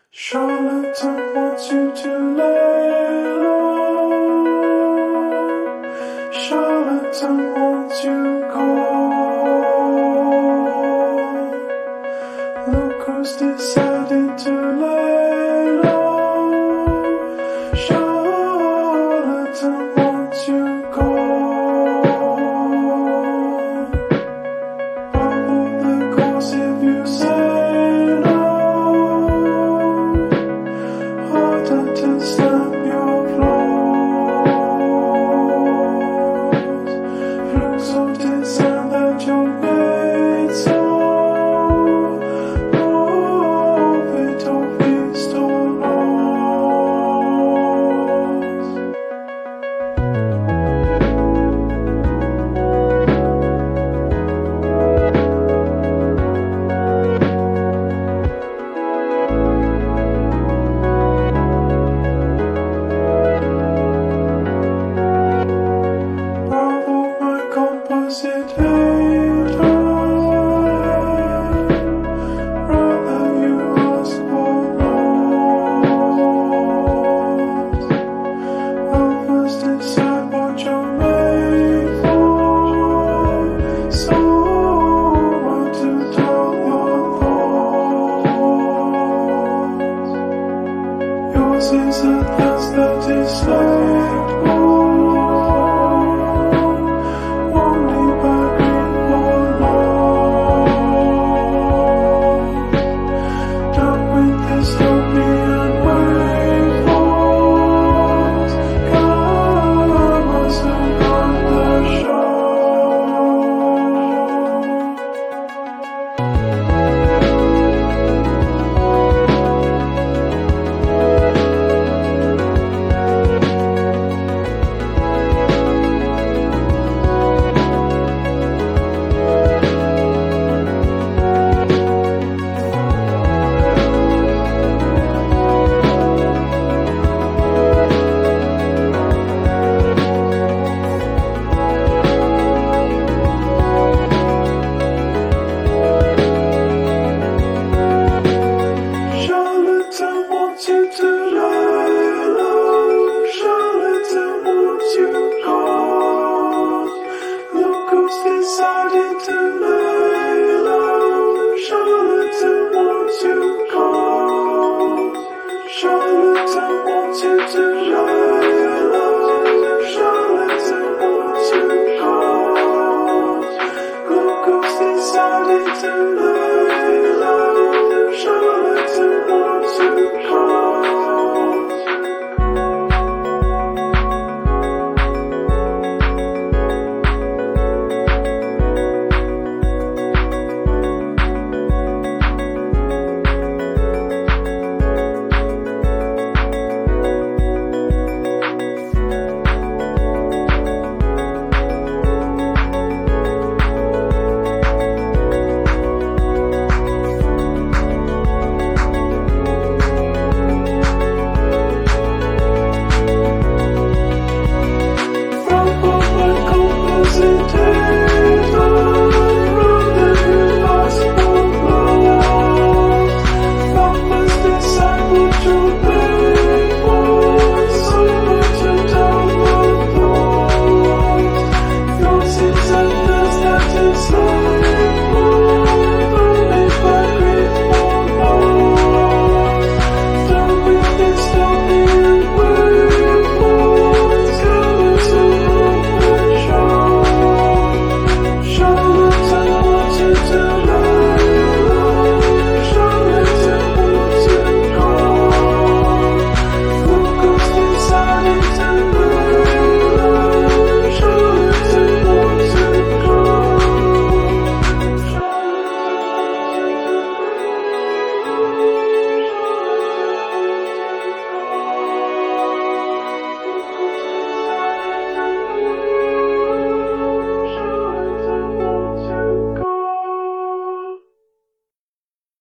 Charlatan wants you to lay low. Charlatan wants you cold. Look who's decided to lay low. Charlatan wants you cold. Follow the course if you say no. Harder to snap your clothes. Flukes of design that you made so. Love it or feast or lost. Bravo, my composite hater. Rather you ask for loans. Help us decide what you're made for. So what to tell your thoughts. Yours is a thirst that is slow.